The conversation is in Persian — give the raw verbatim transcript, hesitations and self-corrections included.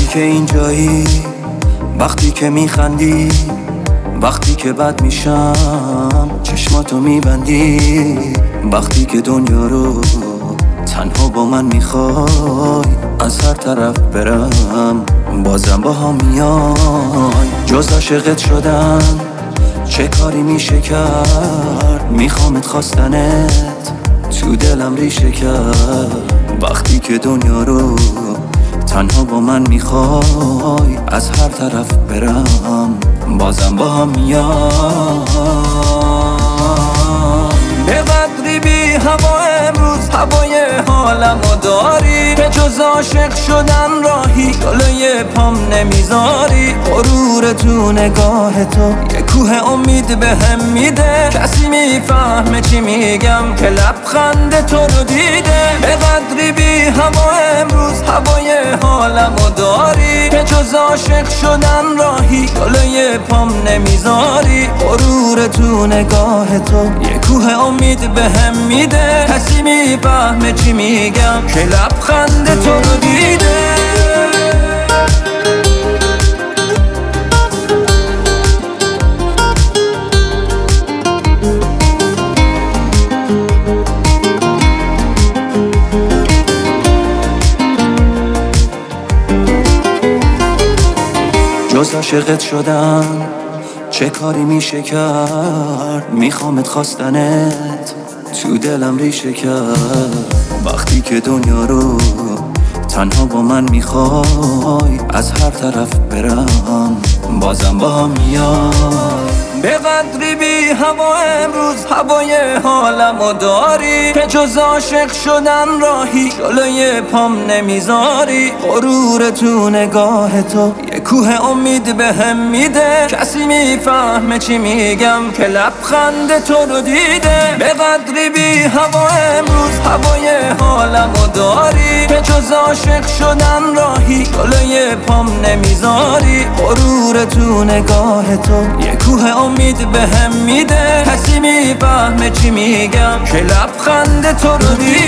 که اینجایی، وقتی که میخندی، وقتی که بد میشم چشماتو میبندی، وقتی که دنیا رو تنها با من میخوای از هر طرف برم بازم با هم میای. جز عاشقت شدن چه کاری میشه کرد، میخوامت خواستنت تو دلم ریشه کرد. وقتی که دنیا رو تنها با من میخوای از هر طرف برم بازم با هم میای. به قدری بی هوا امروز هوای حالمو داری، به جز عاشق شدن راهی جلوی پام نمیذاری. غرور تو نگاه تو یه کوه امید بهم میده، کسی میفهمه چی میگم که لبخند تو رو دیده. به قدری بی هوا امروز هوای حالمو داری، به جز عاشق شدن راهی جلوی پام نمیذاری. غرور تو نگاه تو یه کوه امید بهم میده، کسی میفهمه چی میگم که لبخند تو رو دیده. جز عاشقت شدن چه کاری میشه کرد، میخوامت خواستنت تو دلم ریشه کرد. وقتی که دنیا رو تنها با من میخوای از هر طرف برم بازم با هم میای. به قدری بی هوا امروز هوای حالمو داری، که جز عاشق شدن راهی جلوی پام نمیذاری. غرور تو نگاه تو یه کوه امید بهم میده، کسی میفهمه چی میگم که لبخند تو رو دیده. به قدری بی هوا امروز هوای حالمو داری، که جز عاشق شدن راهی جلوی پام نمیذاری. غرور تو نگاه تو یه کوه امید بهم میده، کسی میفهمه چی میگم که لبخند تو رو دیده.